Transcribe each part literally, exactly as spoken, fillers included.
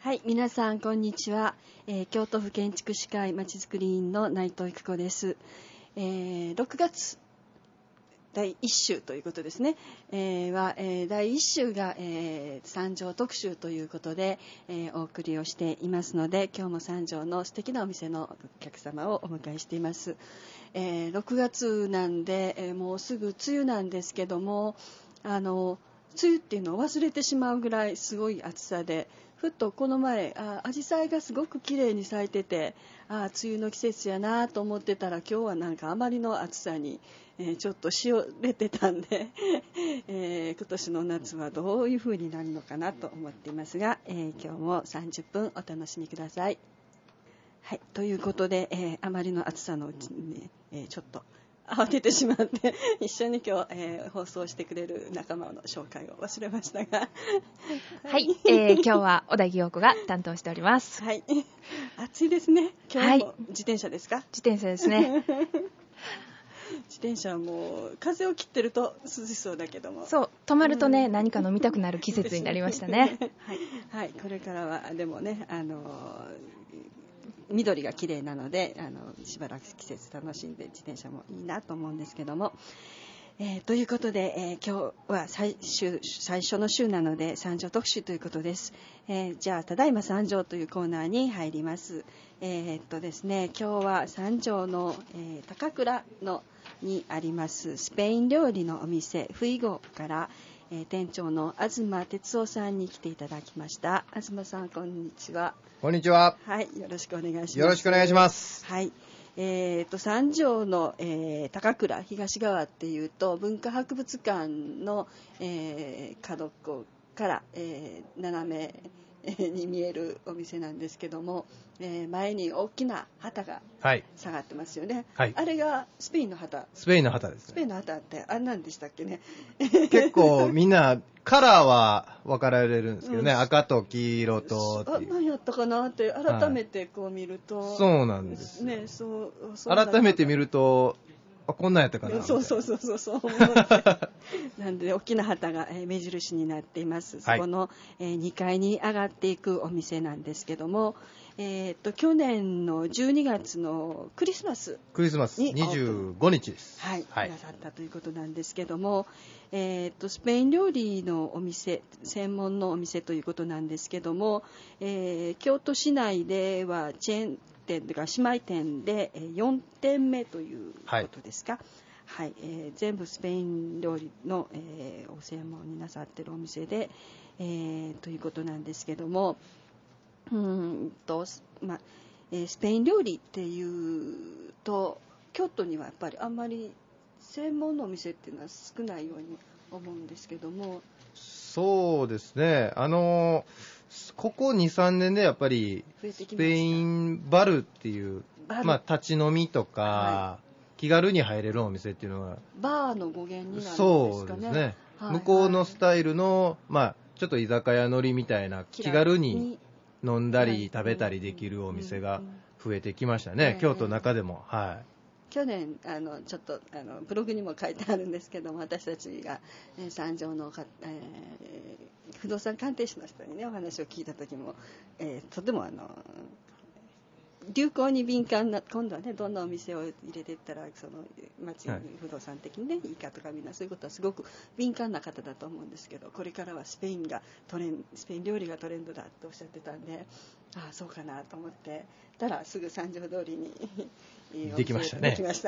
はい、皆さんこんにちは、えー、京都府建築士会まちづくり員の内藤育子です、えー、ろくがつだいいっ週ということですね、えー、は、えー、だいいっ週が、えー、三条特集ということで、えー、お送りをしていますので、今日も三条の素敵なお店のお客様をお迎えしています、えー、ろくがつなんで、えー、もうすぐ梅雨なんですけども、あの梅雨っていうのを忘れてしまうぐらいすごい暑さで、ふっとこの前あ紫陽花がすごく綺麗に咲いてて、あ梅雨の季節やなと思ってたら、今日はなんかあまりの暑さに、えー、ちょっとしおれてたんで、えー、今年の夏はどういう風になるのかなと思っていますが、えー、今日もさんじゅっぷんお楽しみください。はい、ということで、えー、あまりの暑さのうちに、ねえー、ちょっと慌ててしまって一緒に今日、えー、放送してくれる仲間の紹介を忘れましたがはい、えー、今日は小田木陽子が担当しております。 はい、暑いですね。今日も自転車ですか？ はい、自転車ですね。 自転車はもう風を切ってると涼しそうだけども、 そう、止まるとね、うん、何か飲みたくなる季節になりましたね。 はい、はい、これからはでもね、あの緑が綺麗なので、あのしばらく季節楽しんで自転車もいいなと思うんですけども、えー、ということで、えー、今日は 最, 週最初の週なので三条特集ということです、えー、じゃあただいま三条というコーナーに入ります。えー、っとですね今日は三条の、えー、高倉のにありますスペイン料理のお店フイゴから、えー、店長の東哲夫さんに来ていただきました。東さん、こんにちは。 こんにちは。 はい、よろしくお願いします。 よろしくお願いします。 はい、えー、と三条の、えー、高倉東側っていうと文化博物館の、えー、角っこから、えー、斜めに見えるお店なんですけども、えー、前に大きな旗が下がってますよね、はい、あれがスペインの旗。 スペインの旗ですね。 スペインの旗ってあんなんでしたっけね。 結構みんなカラーは分かられるんですけどね、うん、赤と黄色とっていう。 何やったかなって改めてこう見ると、はい、 そうなんですね、そうそう改めて見るとあこんなんやったかな。 そうそうそうそうそうなんで大きな旗が、えー、目印になっています。そこの、はいえー、にかいに上がっていくお店なんですけども、えー、と去年のじゅうにがつのクリスマスクリスマスにじゅうごにちです。 はい、はい、なさったということなんですけども、えー、とスペイン料理のお店専門のお店ということなんですけども、えー、京都市内ではチェーン店というか姉妹店でよんてんめということですか。はいはいえー、全部スペイン料理の、えー、お専門になさっているお店で、えー、ということなんですけども、うんとまえー、スペイン料理っていうと京都にはやっぱりあんまり専門のお店っていうのは少ないように思うんですけども。 そうですね、あのここ に,さん 年でやっぱりスペインバルっていうまあ、立ち飲みとか、はい、気軽に入れるお店っていうのはバーの語源になるんですかね。 そうですね、はい、向こうのスタイルの、まあ、ちょっと居酒屋乗りみたいな気軽に飲んだり食べたりできるお店が増えてきましたね、京都の中でも。はい去年あのちょっとあのブログにも書いてあるんですけども、私たちが、えー、三条の、えー、不動産鑑定士の人にねお話を聞いた時も、えー、とてもあの流行に敏感な、今度はねどんなお店を入れていったらその街に不動産的にね、はい、いいかとかみんなそういうことはすごく敏感な方だと思うんですけど、これからはスペインがトレンスペイン料理がトレンドだとおっしゃってたんで、ああそうかなと思ってたらすぐ三条通りにできましたね。 できました。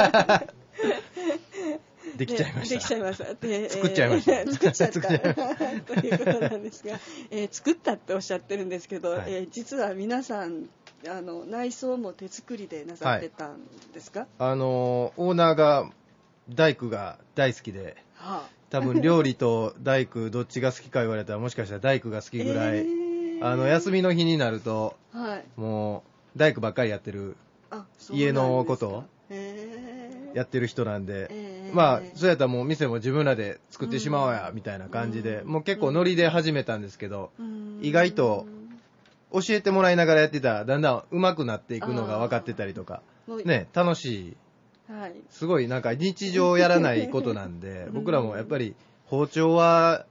できちゃいました。 できちゃいました。で作っちゃいました。 えー、作っちゃったということなんですが、えー、作ったっておっしゃってるんですけど、はいえー、実は皆さんあの内装も手作りでなさってたんですか？はい、 あのオーナーが大工が大好きで、はあ、多分料理と大工どっちが好きか言われたらもしかしたら大工が好きぐらい、えー、あの休みの日になると、はい、もう大工ばっかりやってる家のことをやってる人なんで、えー、まあそうやったらもう店も自分らで作ってしまおうやみたいな感じで、うん、もう結構ノリで始めたんですけど、うん、意外と教えてもらいながらやってたらだんだん上手くなっていくのが分かってたりとかね、楽しい、はい、すごいなんか日常やらないことなんで僕らもやっぱり包丁は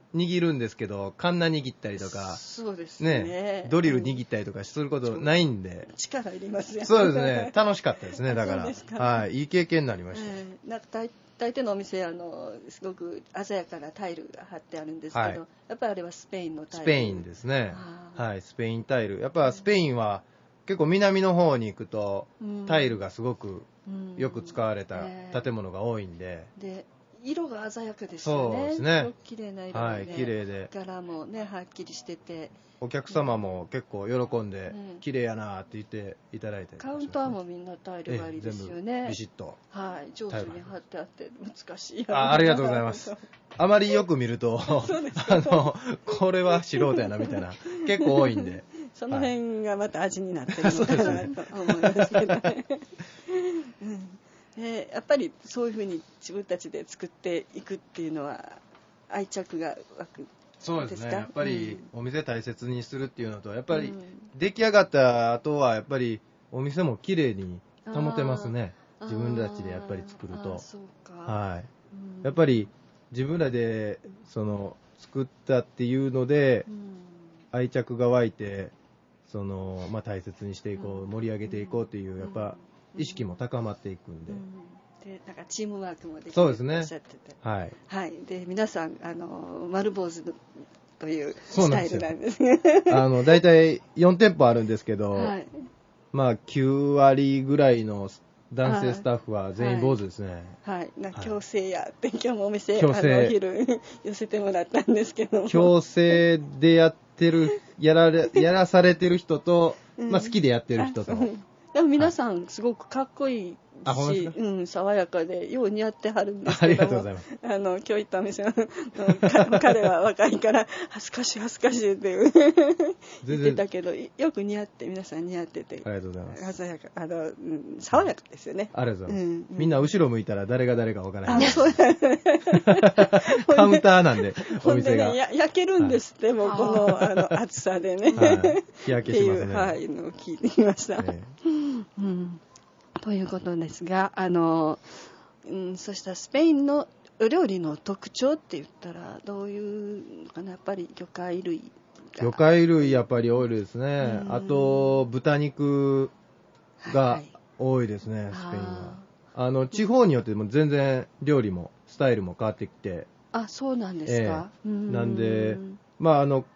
握るんですけど、カンナ握ったりとか、 そうですね。 ね、ドリル握ったりとかすることないんで。 力いりますよね。 そうですね。楽しかったですね、だから。 そうですか。 はい。いい経験になりました。 えー、なんか大大抵のお店、あの、すごく鮮やかなタイルが貼ってあるんですけど、はい、やっぱりあれはスペインのタイル。 スペインですね。はい、スペインタイル。やっぱスペインは結構南の方に行くと、うん、タイルがすごくよく使われた建物が多いんで。 うん、で色が鮮やかですよね。 そうですね。 すごく綺麗な色で、ね、 はい、綺麗で。 柄もね、はっきりしてて。 お客様も結構喜んで、うん、綺麗やなって言っていただいて、ね、 カウンターもみんなタイルがいいですよね。 ビシッと。 はい、上手に貼ってあって難しい。 あ、ありがとうございます。あまりよく見ると、あの、これは素人やなみたいな、結構多いんで。 その辺がまた味になってるのかなと思いますけどね。うんえー、やっぱりそういうふうに自分たちで作っていくっていうのは愛着が湧く。 そうですね。やっぱりお店大切にするっていうのと、やっぱり出来上がった後はやっぱりお店も綺麗に保てますね。自分たちでやっぱり作ると。 そうか。 はい。やっぱり自分らでその作ったっていうので愛着が湧いて、そのまあ大切にしていこう、盛り上げていこうっていうやっぱ意識も高まっていくんで。 でなんかチームワークもできてそうですね。 おっしゃってて、 はい、 はい、で皆さんあの丸坊主というスタイルなんですね。 あのだいたいよん店舗あるんですけど、はい、まあきゅう割ぐらいの男性スタッフは全員坊主ですね。 はい、はい、なんか強制やって、はい、今日もお店あのお昼寄せてもらったんですけど、 強制でやってるやられやらされてる人と、まあ好きでやってる人と。 でも皆さんすごくかっこいいし、うん、爽やかでよう似合ってはるんですけども、ありがとうございます。あの今日行ったお店の彼は若いから恥ずかしい恥ずかしいって言ってたけど、よく似合って皆さん似合ってて、 ありがとうございます。 鮮やか、あの、うん、爽やかですよね。 ありがとうございます。うんうん、みんな後ろ向いたら誰が誰かわからない。 あ、そうだね。 カウンターなんでお店が、 ほんでね、や焼けるんですって、はい、もうこのあの暑さでね。 はい、日焼けしますね。 はい、のを聞いてきました。えーうんということですが、あの、うん、そしたらスペインのお料理の特徴って言ったらどういうのかな。やっぱり魚介類が魚介類やっぱり多いですね。あと豚肉が多いですね、はい、スペインは。あの地方によっても全然料理もスタイルも変わってきて。 あ、そうなんですか。 えー、なんでまああの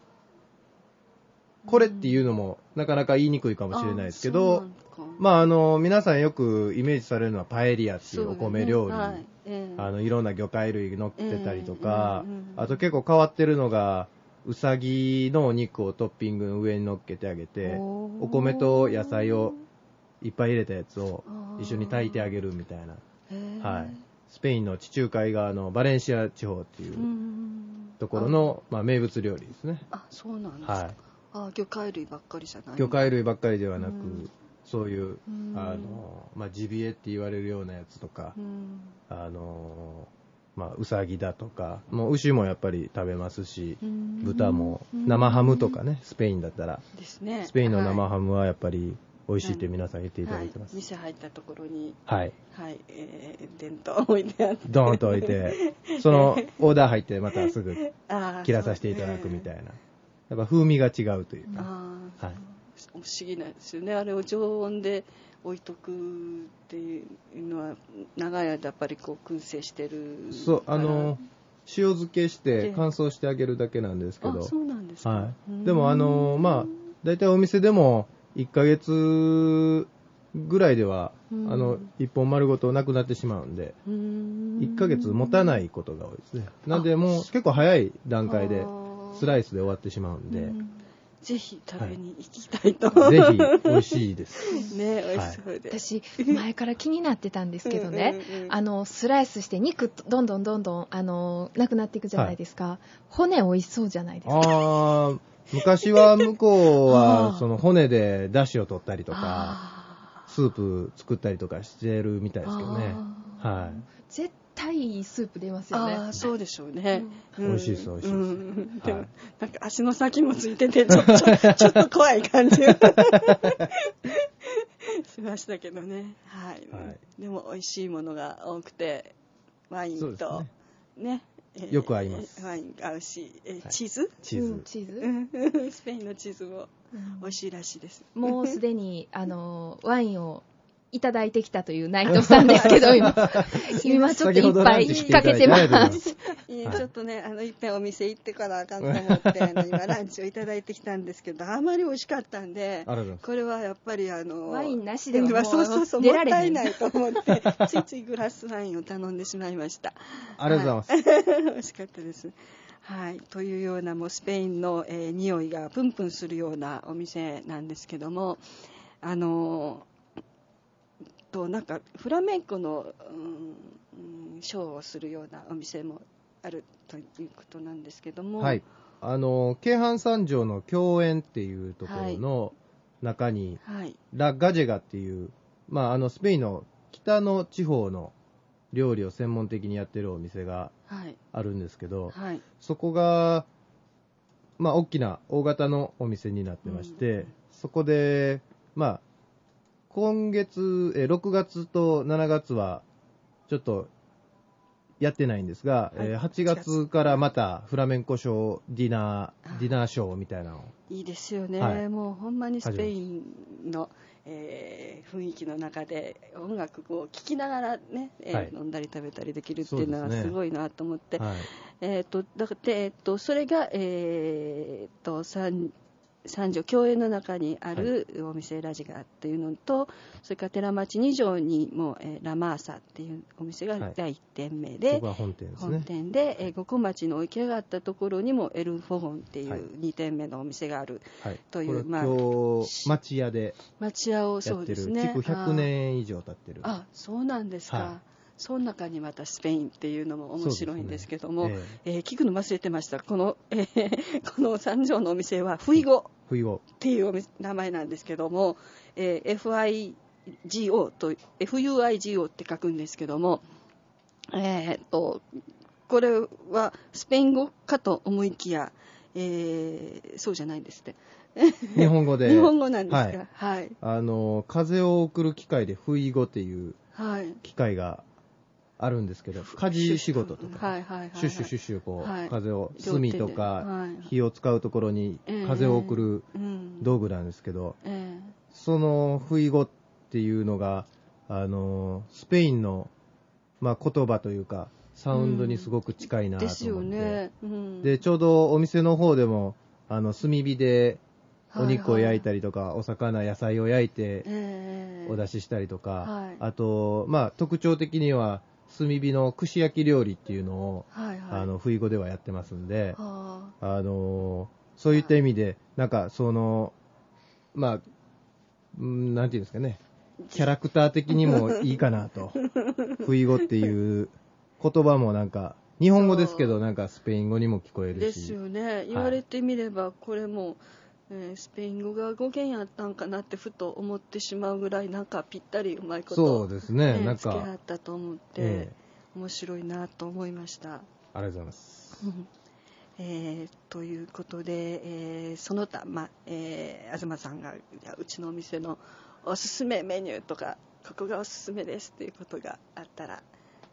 これっていうのもなかなか言いにくいかもしれないですけど、まああの皆さんよくイメージされるのはパエリアっていうお米料理、ね、はいえー、あのいろんな魚介類乗っけたりとか、えーうんうん、あと結構変わってるのがうさぎのお肉をトッピングの上に乗っけてあげて、お米と野菜をいっぱい入れたやつを一緒に炊いてあげるみたいな、えーはい、スペインの地中海側のバレンシア地方っていうところの、まあ、名物料理ですね。 あ、そうなんですか。はい、あ、魚介類ばっかりじゃない。 魚介類ばっかりではなく、うん、そういうあの、まあ、ジビエって言われるようなやつとか、うん、あのまあ、うさぎだとか、もう牛もやっぱり食べますし、うん、豚も生ハムとかね、スペインだったらですね、 スペインの生ハムはやっぱり美味しいって皆さん言っていただいてます。 はい、店入ったところに、 はいはい、えー、伝統置いてあって、 ドーンと置いて、そのオーダー入ってまたすぐ切らさせていただくみたいな。やっぱ風味が違うというか、 あ、はい、不思議なんですよね。あれを常温で置いとくっていうのは長い間やっぱりこう燻製してる。 そう、あの塩漬けして乾燥してあげるだけなんですけど。 あ、そうなんですか。 はい、でもあのまあだいたいお店でもいっかげつぐらいではあのいっぽん丸ごとなくなってしまうんで、いっかげつ持たないことが多いですね。なんでもう結構早い段階でスライスで終わってしまうんで、うん、 ぜひ食べに行きたいと、 はい、ぜひ美味しいですね、美味しそうで、 はい、私前から気になってたんですけどねうんうん、うん、あのスライスして肉どんどんどんどんあのなくなっていくじゃないですか、はい、骨美味しそうじゃないですか。 あ昔は向こうはその骨で出汁を取ったりとかスープ作ったりとかしてるみたいですけどね、はい、 絶対いいスープ出ますよね。 あ、そうでしょうね、 うん、美味しいです美味しいです、うん、 でも、はい、なんか足の先もついててちょっとちょっと怖い感じがしましたけどね、はい、はい、でも美味しいものが多くてワインと ね, ねよく合います。 ワイン合うし、えー、チーズ、 チーズ、 うん、チーズスペインのチーズも美味しいらしいです。 うん、もうすでにあのワインをいただいてきたという内藤さんですけど、今今ちょっといっぱいかけてます。 いや、ちょっとね、あのいっぺんお店行ってからあかんと思ってあの今ランチをいただいてきたんですけど、あまり美味しかったんで、これはやっぱりあのワインなしではもうそうそうそうもったいないと思ってついついグラスワインを頼んでしまいました。 ありがとうございます。 はい、美味しかったです。はい、というようなもうスペインの、えー、匂いがプンプンするようなお店なんですけども、あのとなんかフラメンコの、うん、ショーをするようなお店もあるということなんですけども、 はい、あの京阪三条の共園っていうところの中に、はい、ラ・ガジェガっていう、まあ、あのスペインの北の地方の料理を専門的にやってるお店があるんですけど、はいはい、そこが、まあ、大きな大型のお店になってまして、うん、そこで、まあ今月、えろくがつとしちがつはちょっとやってないんですが、はい、えー、はちがつからまたフラメンコショー、ディナー、ディナーショーみたいなのいいですよね、はい、もうほんまにスペインの、えー、雰囲気の中で音楽を聴きながらね、えーはい、飲んだり食べたりできるっていうのはすごいなと思って、はい、えーとだからえーとそれが、えーと三三条共園の中にあるお店ラジガっていうのと、はい、それから寺町に条にも、えー、ラマーサっていうお店がだいいってんめで、はい、 そこは本店ですね。 本店で、えー、五小町の起き上がったところにもエルフォゴンっていうにてんめのお店があるという、はい、 まあ、今日町屋で町屋をそうですね、 築ひゃくねん以上経ってる。 あ、そうなんですか、はい、その中にまたスペインっていうのも面白いんですけども、ねえーえー、聞くの忘れてました。この、えー、この三条のお店はフイゴっていう名前なんですけども、えー、エフアイジーオー と エフユーアイジーオー って書くんですけども、えー、とこれはスペイン語かと思いきや、えー、そうじゃないんですって。 日本語で日本語なんですか、はいはい、 あの風を送る機械でフイゴっていう機械があるんですけど、家事仕事とか、はいはいはいはい、シュッシュシュッシュこう、はい、風を炭とか火を使うところに風を送る道具なんですけど、えーえー、そのフイゴっていうのがあのスペインの、まあ、言葉というかサウンドにすごく近いなと思って、うんですよね、うん、でちょうどお店の方でもあの炭火でお肉を焼いたりとか、はいはい、お魚野菜を焼いてお出ししたりとか、はい、あと、まあ、特徴的には炭火の串焼き料理っていうのを、はいはい、あの不意語ではやってますんで、あのそういった意味でなんかそのまあなんていうんですかね、キャラクター的にもいいかなと不意語っていう言葉もなんか日本語ですけどなんかスペイン語にも聞こえるしですよね。言われてみれば、はい、これもえー、スペイン語が語源やったんかなってふと思ってしまうぐらいなんかぴったりうまいこと、 そうですね、なんか付け合ったと思って、えー、面白いなと思いました。 ありがとうございます、 えー、ということで、えー、その他、まえー、東さんがうちのお店のおすすめメニューとかここがおすすめですっていうことがあったら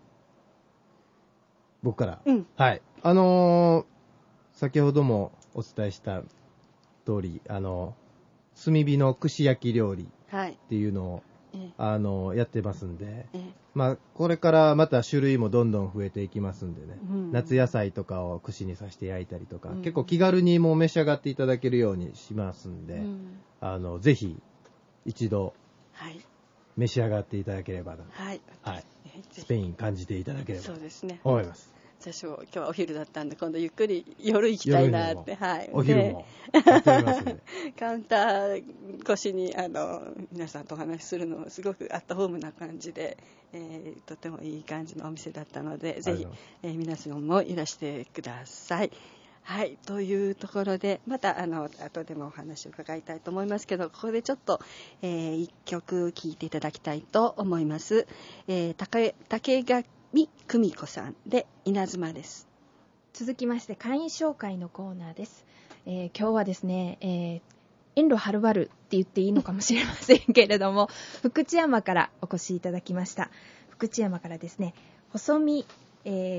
僕から、 うん、 はいあのー、先ほどもお伝えした通りあの炭火の串焼き料理っていうのを、はい、あのやってますんで、まあ、これからまた種類もどんどん増えていきますんでね、うん、夏野菜とかを串に刺して焼いたりとか、うん、結構気軽にもう召し上がっていただけるようにしますんで、うん、あのぜひ一度召し上がっていただければな、 はいはい、スペイン感じていただければと思います。 私も今日はお昼だったんで今度ゆっくり夜行きたいなって、はい、 お昼もやっておりますねカウンター越しにあの皆さんとお話しするのもすごくアットホームな感じで、えー、とてもいい感じのお店だったのでぜひ、えー、皆さんもいらしてください。はい、というところでまたあの後でもお話を伺いたいと思いますけど、ここでちょっと、えー、いっきょく聴いていただきたいと思います。えー、竹竹垣久美子さんで稲妻です。 続きまして会員紹介のコーナーです。えー、今日はですね、えー、遠路はるばるって言っていいのかもしれませんけれども福知山からお越しいただきました。福知山からですね細見、えー、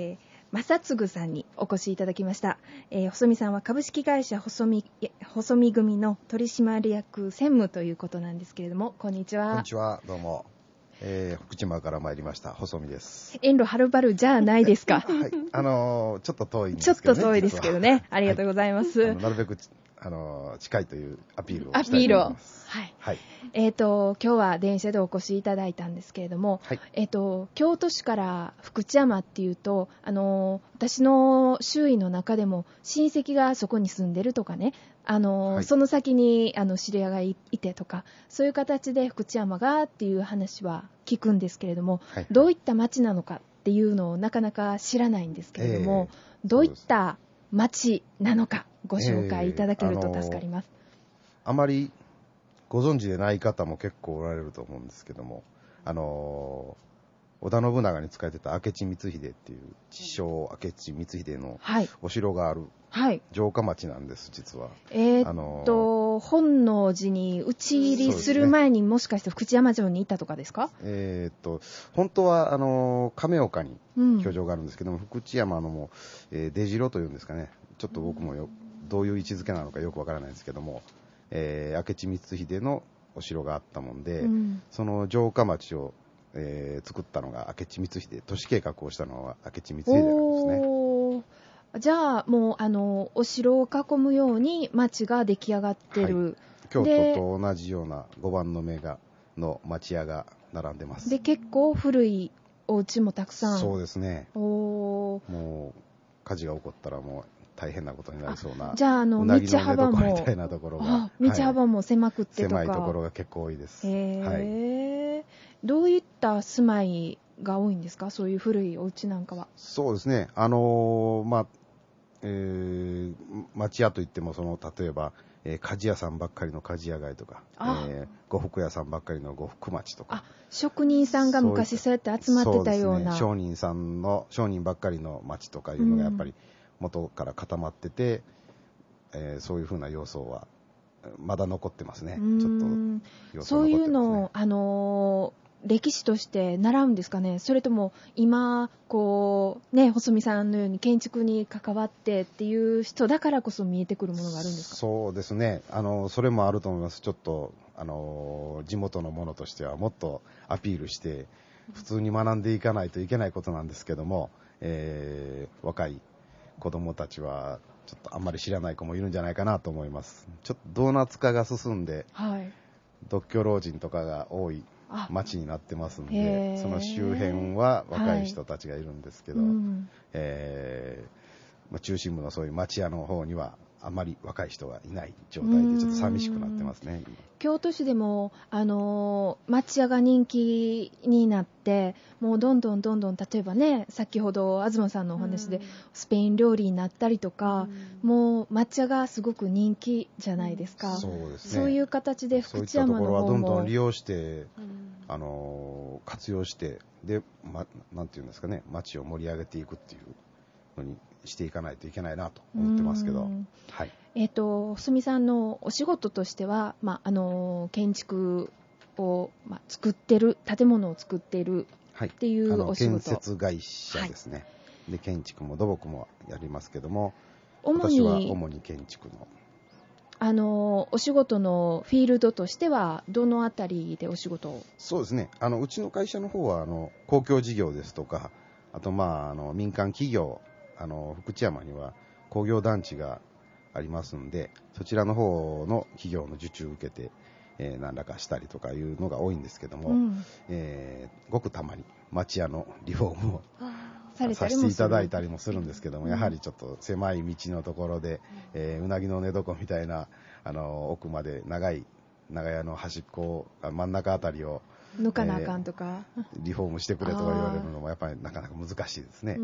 正嗣さんにお越しいただきました。えー、細見さんは株式会社細見、細見組の取締役専務ということなんですけれども、こんにちは。 こんにちは、どうも。えー、福島から参りました細見です。 遠路はるばるじゃないですか。 はい、あのー、ちょっと遠いんですけどね。 ちょっと遠いですけどね。ありがとうございます。 はい、なるべくあのー、近いというアピールをしたいと思います。 アピールを。はい。 はい。 えっ、ー、と今日は電車でお越しいただいたんですけれども、はい、えっ、ー、と京都市から福知山っていうと、あの私の周囲の中でも親戚がそこに住んでるとかね、あの、はい、その先にあの知り合いが い, いてとか、そういう形で福知山がっていう話は聞くんですけれども、はい、どういった町なのかっていうのをなかなか知らないんですけれども、えー、どういった町なのかご紹介いただけると助かります。えー、 あ, のあまりご存知でない方も結構おられると思うんですけども、あの織田信長に仕えてた明智光秀っていう知称明智光秀のお城がある城下町なんです、実は。 えー、っと、あの本能寺に討ち入りする前に、ね、もしかして福知山城にいたとかですか？ えー、っと本当はあの亀岡に居城があるんですけども、うん、福知山のも、えー、出城というんですかね、ちょっと僕もよどういう位置づけなのかよくわからないんですけども、えー、明智光秀のお城があったもんで、うん、その城下町を、えー、作ったのが明智光秀、都市計画をしたのは明智光秀なんですね。 じゃあもうあのお城を囲むように町が出来上がってる、はい、 京都と同じようなごばんの目がの町屋が並んでます。 で結構古いお家もたくさん。 そうですね。おもう火事が起こったらもう大変なことになりそうな。 じゃあ、あの、道幅も、 みたいなところが、 道幅も狭くってとか、 はい、狭いところが結構多いです。 へー、はい、どういった住まいが多いんですか、そういう古いお家なんかは。 そうですね、あのー、まあ、えー、町屋といっても、その、例えば、えー、鍛冶屋さんばっかりの鍛冶屋街とか、えー、呉服屋さんばっかりの呉服町とか。 あ、職人さんが昔そうやって集まってたような。そうですね、 商人さんの、商人ばっかりの町とかいうのがやっぱり、うん、元から固まってて、えー、そういう風な要素はまだ残ってますね。ちょっと要素残ってますね。 そういうのを、あのー、歴史として習うんですかね。それとも今こうね、細見さんのように建築に関わってっていう人だからこそ見えてくるものがあるんですか？ そうですね。あのそれもあると思います。ちょっとあの地元のものとしてはもっとアピールして普通に学んでいかないといけないことなんですけども、えー、若い子供たちはちょっとあんまり知らない子もいるんじゃないかなと思います。ちょっとドーナツ化が進んで、はい、独居老人とかが多い町になってますんで、その周辺は若い人たちがいるんですけど、はい、うんえーまあ、中心部のそういう町屋の方にはあまり若い人がいない状態でちょっと寂しくなってますね。 京都市でも、あのー、町屋が人気になってもうどんどんどんどん例えばね、先ほど東さんのお話でスペイン料理になったりとか、もう町屋がすごく人気じゃないですか。そうですね。そういう形で福知山の方もそういったところはどんどん利用して、あのー、活用してで、ま、なんていうんですかね、町を盛り上げていくっていうのにしていかないといけないなと思ってますけど、はい、 えーと、細見さんのお仕事としては、まあ、あの建築を、まあ、作ってる建物を作っているっていうお仕事、はい、 建設会社ですね、はい、で建築も土木もやりますけども、私は主に建築のあのお仕事のフィールドとしてはどのあたりでお仕事を？ そうですね、あのうちの会社の方はあの公共事業ですとか、あと、まあ、あの民間企業、あの福知山には工業団地がありますんで、そちらの方の企業の受注を受けて、えー、何らかしたりとかいうのが多いんですけども、うん、えー、ごくたまに町屋のリフォームをさせていただいたりもするんですけども、やはりちょっと狭い道のところで、えー、うなぎの寝床みたいなあの奥まで長い長屋の端っこ真ん中あたりを抜かなあかんとか、 えー、リフォームしてくれとか言われるのもやっぱりなかなか難しいですね。はい、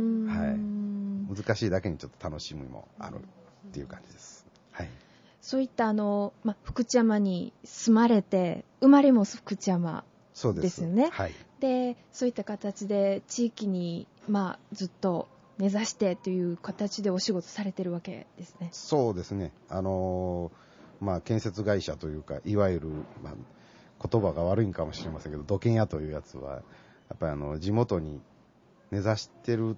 難しいだけにちょっと楽しみもあるっていう感じです。はい、 そういったあの、ま、福知山に住まれて生まれも福知山ですよね。そうです、はい、でそういった形で地域に、まあ、ずっと根ざしてという形でお仕事されてるわけですね。 そうですね、あのーまあ、建設会社というかいわゆる、まあ言葉が悪いんかもしれませんけど、土建屋というやつはやっぱりあの地元に根ざしてる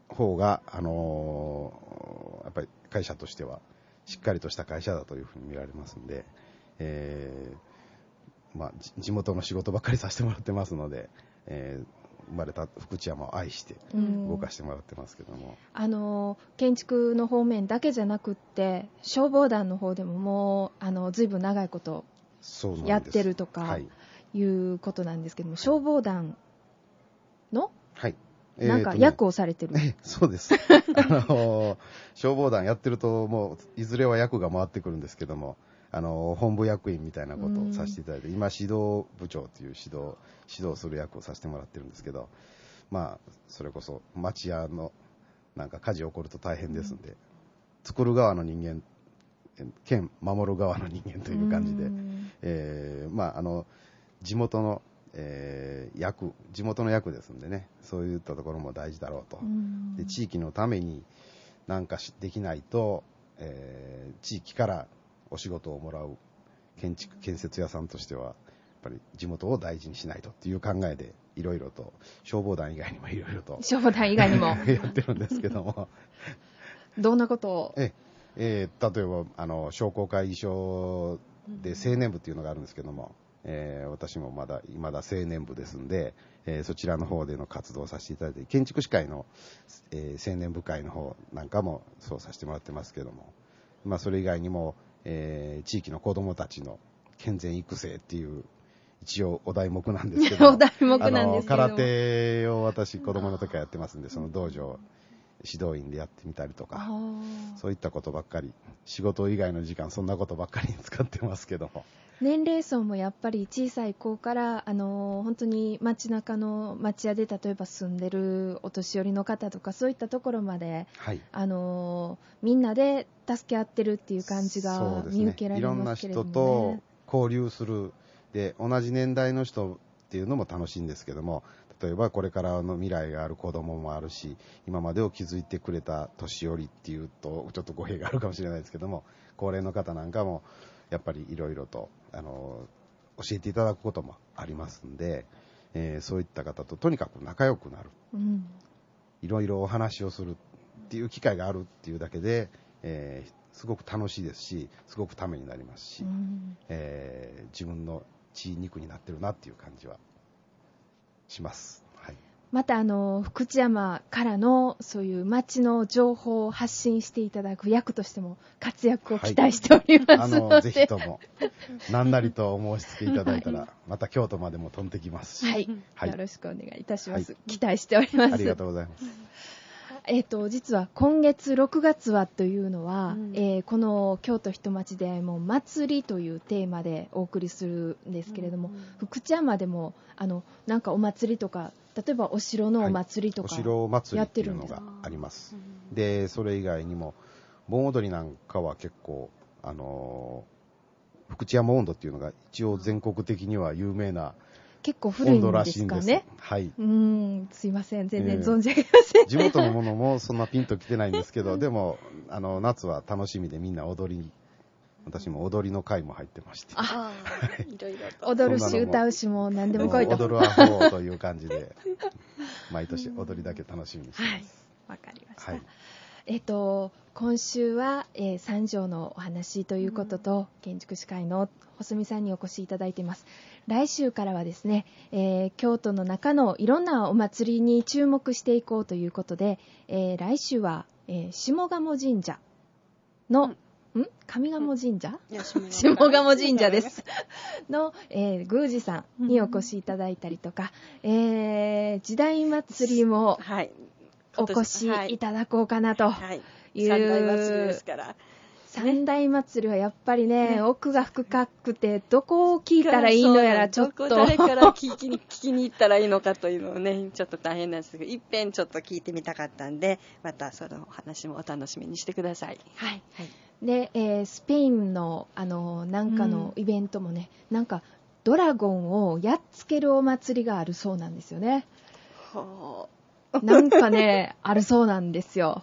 方が、あのー、やっぱり会社としてはしっかりとした会社だというふうに見られますんで、えーまあ、地元の仕事ばっかりさせてもらってますので、えー、生まれた福知山を愛して動かしてもらってますけども、 あの建築の方面だけじゃなくって消防団の方でももうあの随分長いことやってるとかいうことなんですけども、消防団の、はいえーなんか役をされてる、 ね、そうですあの消防団やってるともういずれは役が回ってくるんですけども、あの本部役員みたいなことをさせていただいて、今指導部長という指導指導する役をさせてもらってるんですけど、まあそれこそ町屋のなんか火事起こると大変ですんで、作る側の人間兼守る側の人間という感じで、えー、まああの地元のえー、役地元の役ですんでね、そういったところも大事だろうと。で地域のために何かできないと、えー、地域からお仕事をもらう建築建設屋さんとしてはやっぱり地元を大事にしないとっていう考えでいろいろと消防団以外にもいろいろと消防団以外にもやってるんですけどもどんなことをえ、えー、例えばあの商工会議所で青年部っていうのがあるんですけども、えー、私もまだ未だ青年部ですんで、えー、そちらの方での活動をさせていただいて、建築士会の、えー、青年部会の方なんかもそうさせてもらってますけども、まあ、それ以外にも、えー、地域の子どもたちの健全育成っていう一応お題目なんですけどお題目なんですけどあの空手を私子どもの時からやってますんで、その道場指導員でやってみたりとか、そういったことばっかり、仕事以外の時間そんなことばっかりに使ってますけども、 年齢層もやっぱり小さい子からあの本当に街中の町屋で例えば住んでるお年寄りの方とかそういったところまで、はい、あのみんなで助け合ってるっていう感じが見受けられますけれども、ね、 いろんな人と交流するで同じ年代の人っていうのも楽しいんですけども、例えばこれからの未来がある子供もあるし、今までを築いてくれた年寄りっていうとちょっと語弊があるかもしれないですけども、高齢の方なんかもやっぱりいろいろとあの教えていただくこともありますんで、えー、そういった方ととにかく仲良くなる、いろいろお話をするっていう機会があるっていうだけで、えー、すごく楽しいですし、すごくためになりますし、うん、えー、自分の血肉になってるなっていう感じはします。はい、 またあの福知山からのそういう町の情報を発信していただく役としても活躍を期待しておりますので、はい、あのぜひとも何なりとお申し付けいただいたら、はい、また京都までも飛んできますし、 はいはい、よろしくお願いいたします、はい、期待しております。 ありがとうございます。 えー、と実は今月ろくがつはというのは、うんえー、この京都人町でも祭りというテーマでお送りするんですけれども、うん、福知山でもあのなんかお祭りとか、例えばお城のお祭りとか、 はい、お城祭りっていうのがあります。でそれ以外にも盆踊りなんかは結構あのー、福知山音頭っていうのが一応全国的には有名な結構古いんですかね。 はい。 うーん、すいません、全然存じ上げません、 えー、地元のものもそんなピンときてないんですけど、でもあの夏は楽しみでみんな踊り、私も踊りの会も入ってまして、 あいろいろと踊るし歌うしも何でも来いと、 踊るアホという感じで毎年踊りだけ楽しみにしてます。はい、 わかりました。はい、えっと今週は、えー、三条のお話ということと、うん、建築士会の細見さんにお越しいただいています。来週からはですね、えー、京都の中のいろんなお祭りに注目していこうということで、えー、来週は、えー、下鴨神社の、うん、ん上鴨神社、うん、下鴨神社ですの、えー、宮司さんにお越しいただいたりとか、うん、えー、時代祭りも、はい、お越しいただこうかなという、はい、 三大祭りですから三大祭りはやっぱり ね, ね奥が深くて、どこを聞いたらいいのやらちょっとどこ誰から聞きに聞きに行ったらいいのかというのをね、ちょっと大変なんですけど、いっぺんちょっと聞いてみたかったんで、またそのお話もお楽しみにしてください。 はい、はい、で、えー、スペインのあのなんかのイベントもね、うん、なんかドラゴンをやっつけるお祭りがあるそうなんですよね。はあ、なんかねあるそうなんですよ。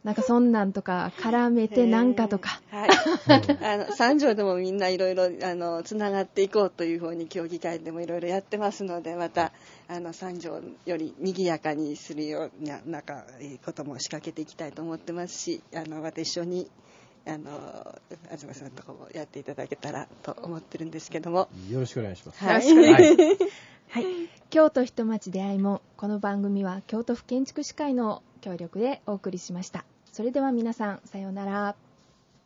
なんかそんなんとか絡めてなんかとか、 はい、あの三条でもみんないろいろあのつながっていこうというふうに協議会でもいろいろやってますので、またあの三条より賑やかにするようななんかいいことも仕掛けていきたいと思ってますし、あのまた一緒にあの東さんとかもやっていただけたらと思ってるんですけども、 よろしくお願いします。 はい、 はい、京都人町出会いも、この番組は京都府建築士会の協力でお送りしました。それでは皆さん、さようなら。